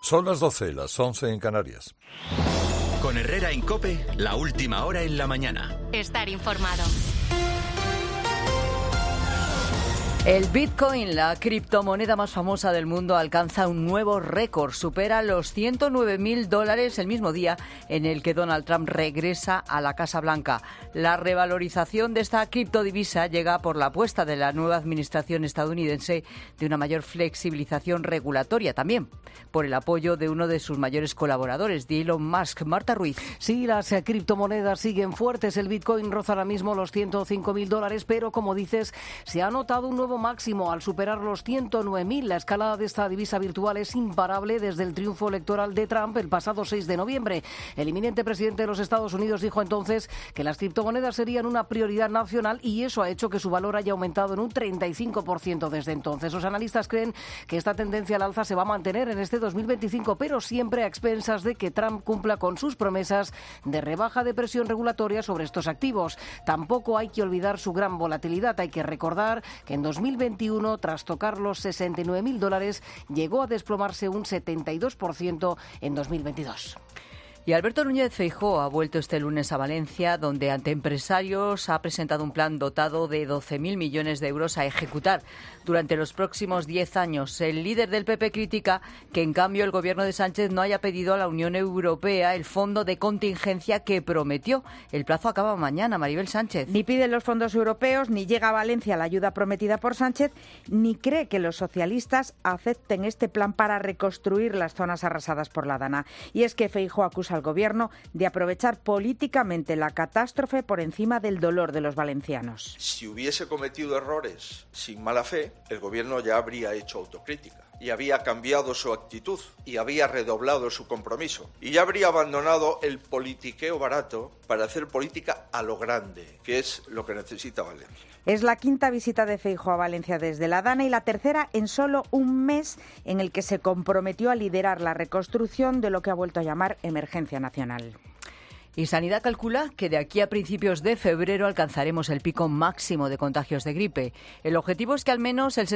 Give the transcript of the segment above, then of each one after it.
Son las 12, las 11 en Canarias. Con Herrera en COPE, la última hora en la mañana. Estar informado. El Bitcoin, la criptomoneda más famosa del mundo, alcanza un nuevo récord. Supera los $109.000 el mismo día en el que Donald Trump regresa a la Casa Blanca. La revalorización de esta criptodivisa llega por la apuesta de la nueva administración estadounidense de una mayor flexibilización regulatoria, también por el apoyo de uno de sus mayores colaboradores, de Elon Musk. Marta Ruiz. Sí, las criptomonedas siguen fuertes. El Bitcoin roza ahora mismo los $105.000, pero como dices, se ha notado un nuevo máximo al superar los 109.000. La escalada de esta divisa virtual es imparable desde el triunfo electoral de Trump el pasado 6 de noviembre. El inminente presidente de los Estados Unidos dijo entonces que las criptomonedas serían una prioridad nacional y eso ha hecho que su valor haya aumentado en un 35% desde entonces. Los analistas creen que esta tendencia al alza se va a mantener en este 2025, pero siempre a expensas de que Trump cumpla con sus promesas de rebaja de presión regulatoria sobre estos activos. Tampoco hay que olvidar su gran volatilidad. Hay que recordar que en 2021, tras tocar los $69.000, llegó a desplomarse un 72% en 2022. Y Alberto Núñez Feijóo ha vuelto este lunes a Valencia, donde ante empresarios ha presentado un plan dotado de 12.000 millones de euros a ejecutar durante los próximos 10 años. El líder del PP critica que, en cambio, el gobierno de Sánchez no haya pedido a la Unión Europea el fondo de contingencia que prometió. El plazo acaba mañana, Maribel Sánchez. Ni piden los fondos europeos, ni llega a Valencia la ayuda prometida por Sánchez, ni cree que los socialistas acepten este plan para reconstruir las zonas arrasadas por la Dana. Y es que Feijóo acusa al Gobierno de aprovechar políticamente la catástrofe por encima del dolor de los valencianos. Si hubiese cometido errores sin mala fe, el Gobierno ya habría hecho autocrítica y había cambiado su actitud y había redoblado su compromiso y ya habría abandonado el politiqueo barato para hacer política a lo grande, que es lo que necesita Valencia. Es la quinta visita de Feijóo a Valencia desde la Dana y la tercera en solo un mes en el que se comprometió a liderar la reconstrucción de lo que ha vuelto a llamar emergencia nacional. Y Sanidad calcula que de aquí a principios de febrero alcanzaremos el pico máximo de contagios de gripe. El objetivo es que al menos el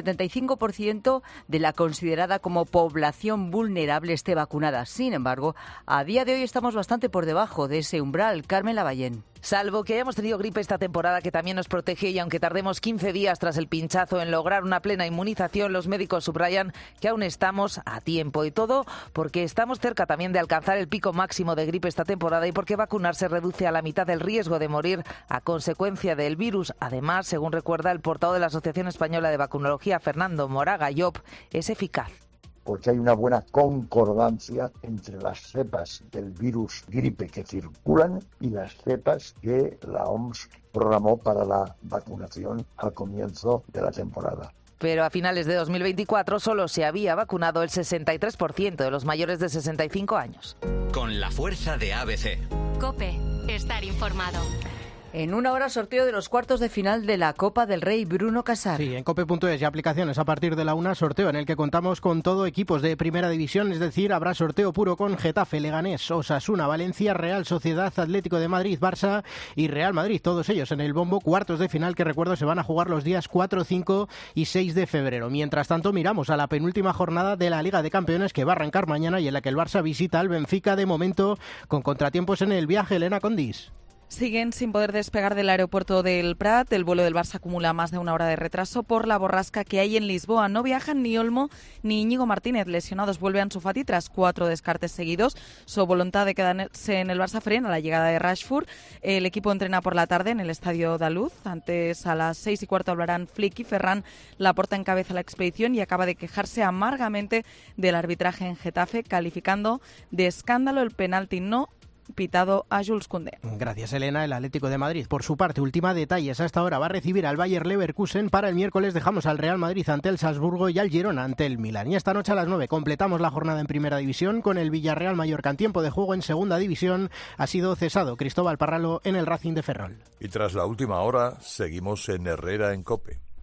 75% de la considerada como población vulnerable esté vacunada. Sin embargo, a día de hoy estamos bastante por debajo de ese umbral. Carmen Lavallén. Salvo que hayamos tenido gripe esta temporada, que también nos protege, y aunque tardemos 15 días tras el pinchazo en lograr una plena inmunización, los médicos subrayan que aún estamos a tiempo. Y todo porque estamos cerca también de alcanzar el pico máximo de gripe esta temporada y porque vacunarse reduce a la mitad el riesgo de morir a consecuencia del virus. Además, según recuerda el portavoz de la Asociación Española de Vacunología, Fernando Moraga Llop, es eficaz. Porque hay una buena concordancia entre las cepas del virus gripe que circulan y las cepas que la OMS programó para la vacunación al comienzo de la temporada. Pero a finales de 2024 solo se había vacunado el 63% de los mayores de 65 años. Con la fuerza de ABC. COPE, estar informado. En una hora, sorteo de los cuartos de final de la Copa del Rey. Bruno Casar. Sí, en cope.es y aplicaciones a partir de la 1, sorteo en el que contamos con todo equipos de primera división, es decir, habrá sorteo puro con Getafe, Leganés, Osasuna, Valencia, Real Sociedad, Atlético de Madrid, Barça y Real Madrid, todos ellos en el bombo, cuartos de final que, recuerdo, se van a jugar los días 4, 5 y 6 de febrero. Mientras tanto, miramos a la penúltima jornada de la Liga de Campeones que va a arrancar mañana y en la que el Barça visita al Benfica, de momento con contratiempos en el viaje. Elena Condis. Siguen sin poder despegar del aeropuerto del Prat. El vuelo del Barça acumula más de una hora de retraso por la borrasca que hay en Lisboa. No viajan ni Olmo ni Íñigo Martínez. Lesionados vuelve Ansu Fati tras 4 descartes seguidos. Su voluntad de quedarse en el Barça frena la llegada de Rashford. El equipo entrena por la tarde en el Estadio Daluz. Antes, a las 6:15 hablarán Flick y Ferran. Laporta encabeza la expedición y acaba de quejarse amargamente del arbitraje en Getafe, calificando de escándalo el penalti no pitado a Jules Koundé. Gracias, Elena. El Atlético de Madrid, por su parte, última detalles. A esta hora va a recibir al Bayer Leverkusen. Para el miércoles dejamos al Real Madrid ante el Salzburgo y al Girona ante el Milan. Y esta noche a las 9 completamos la jornada en Primera División con el Villarreal Mallorca. En tiempo de juego en Segunda División ha sido cesado Cristóbal Parralo en el Racing de Ferrol. Y tras la última hora seguimos en Herrera en COPE.